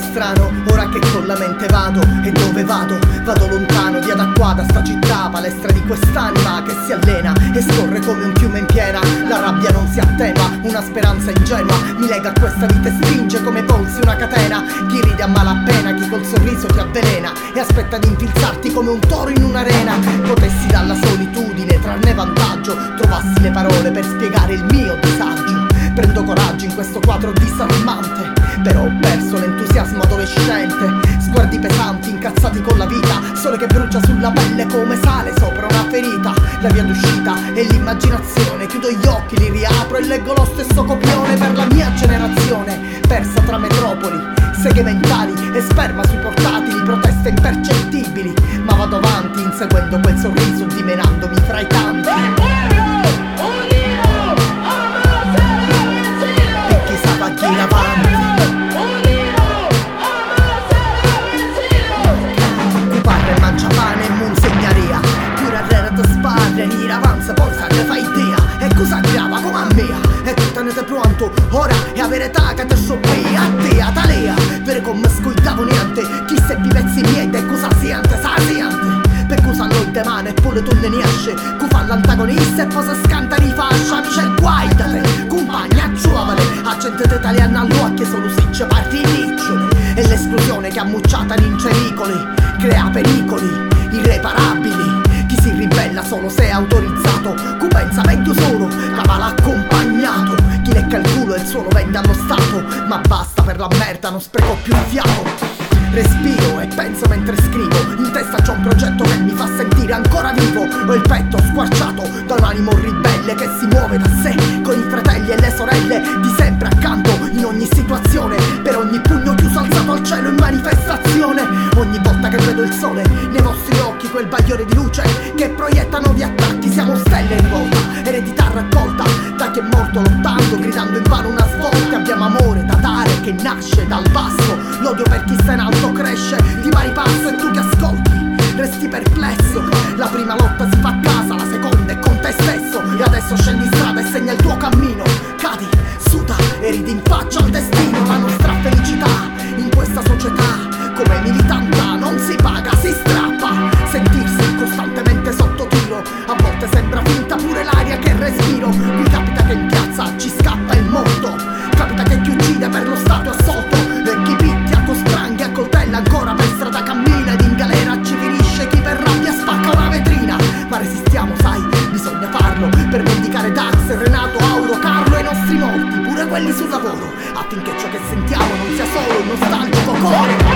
strano, ora che con la mente vado. E dove vado? Vado lontano, via da qua, da sta città, palestra di quest'anima che si allena e scorre come un fiume in piena. La rabbia non si attenua, una speranza ingenua mi lega a questa vita e stringe come polsi una catena. Chi ride a malapena, chi col sorriso ti avvelena e aspetta di infilzarti come un toro in un'arena. Potessi dalla solitudine trarne vantaggio, trovassi le parole per spiegare il mio disagio. Prendo coraggio in questo quadro disarmante, però ho perso l'entusiasmo adolescente. Sguardi pesanti, incazzati con la vita, sole che brucia sulla pelle come sale sopra una ferita. La via d'uscita è l'immaginazione, chiudo gli occhi, li riapro e leggo lo stesso copione per la mia generazione, persa tra metropoli, seghe mentali e sperma sui portatili, proteste impercettibili. Ma vado avanti inseguendo quel sorriso, dimenandomi fra i tanti. E chissà va chi in avanti. Tu parla e mangia pane e monsegnaria, pure a rera te sparre, in avanza poi se ne fa idea. E cosa grava come a mea, e tu tenete pronto, ora è a verità che te scioppi a te, a talea. Vere come scoitavo niente, chi se pezzi miei e cosa siente, sa siente. Per cosa noi te mane e pure tu ne esce, cu fa l'antagonista e poi se scanta rifascia. Amici e guaidate, compagna giovane, accendete italiana all'occhio solo sicce parti ricciole. E l'esplosione che ammucciata in cericoli crea pericoli irreparabili. Chi si ribella solo se è autorizzato, cu pensa meglio solo, cavala accompagnato. Chi lecca il culo e il suono vende allo Stato, ma basta per la merda, non spreco più il fiato. Respiro e penso mentre scrivo, in testa c'ho un progetto che mi fa sentire ancora vivo. Ho il petto squarciato da un animo ribelle che si muove da sé, con i fratelli e le sorelle di sempre accanto in ogni situazione, per ogni pugno chiuso alzato al cielo in manifestazione. Ogni volta che vedo il sole nei vostri occhi, quel bagliore di luce che proiettano di attacchi. Siamo stelle in volta, eredità raccolta da chi è morto lottando, gridando in vano una svolta. Abbiamo amore da dare che nasce dal basso, l'odio per chi sta in alto cresce di pari passo e tu che ascolti resti perplesso. La prima lotta si fa a casa, la seconda è con te stesso. E adesso scendi in strada e segna il tuo cammino, cadi, suda e ridi in faccia al destino. La nostra felicità in questa società come militanta non si paga, si strappa. Sentirsi costantemente sotto tiro, a volte sembra finta pure l'aria che respiro. Mi capita che in piazza ci scappa il morto, capita che chi uccide per lo stato assolto, e chi picchia con spranghi a coltella ancora per strada cammina, ed in galera ci finisce chi per rabbia spacca una vetrina. Ma resistiamo, sai, bisogna farlo per vendicare Dax, Renato, Auro, Carlo e i nostri morti, pure quelli sul lavoro, affinché ciò che sentiamo non sia solo un nostalgico coro.